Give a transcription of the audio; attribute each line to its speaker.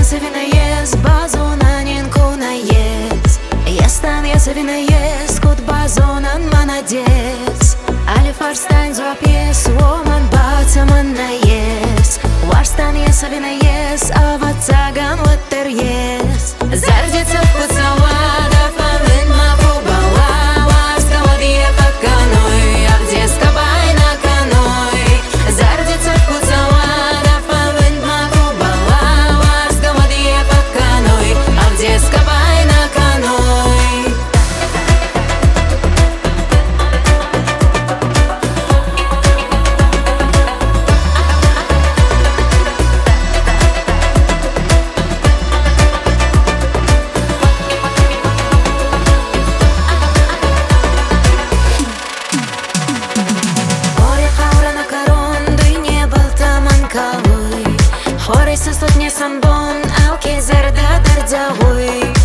Speaker 1: savinajes, bazonanin kunajes. Jestem ja savinajes, kod bazonan manades. Ali farstan złapies, woman baca manajes. Warstan ja savinajes, a vatsagan waterjes. Zardjeca поцеловала, фамин ма побала. Warska ładnie pakanuj, a gdzie skabaj na kanuj. Zardjeca поцеловала, фамин ма побала. Warska ładnie pakanuj, a gdzie skabaj na kanuj. Хорой состут не самбон, алки зарда дардзагуй.